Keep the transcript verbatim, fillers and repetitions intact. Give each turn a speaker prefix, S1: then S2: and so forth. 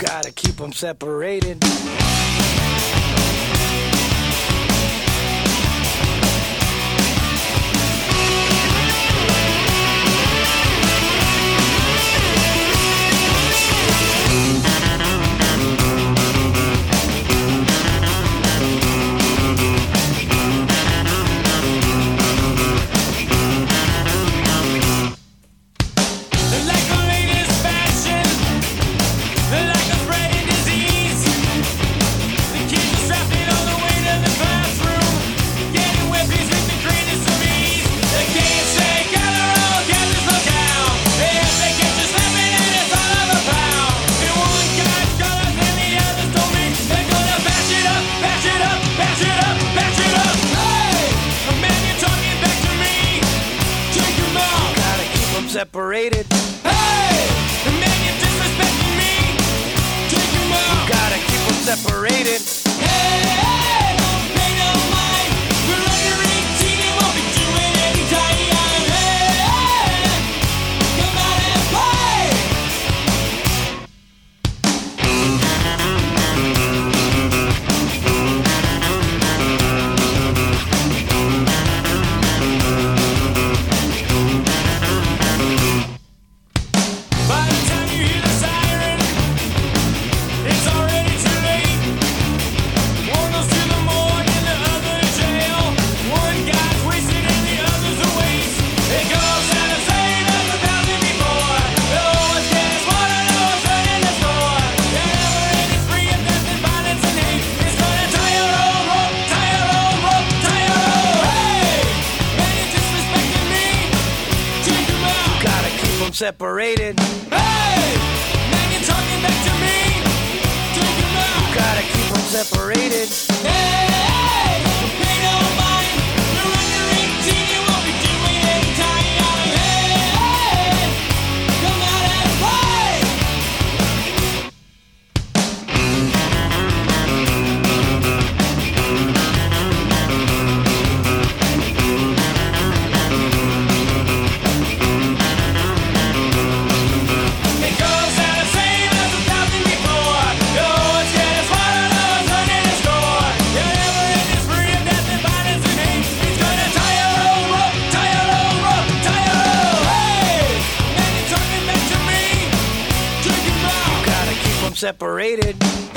S1: Gotta keep them separated. Separated.
S2: Hey! The man you're disrespecting me. Take him out.
S1: Gotta keep them separated.
S2: Hey! Hey! Don't pay no mind. We're under eighteen and won't be doing any time. Hey! Come out and play.
S1: Separated.
S2: Hey! Man, you're talking back to me. Take him out.
S1: Gotta keep them separated.
S2: Hey! Hey! Don't pay no mind. You're under eighteen, you won't be doing any time. Hey! Hey! Come out and play.
S1: Separated.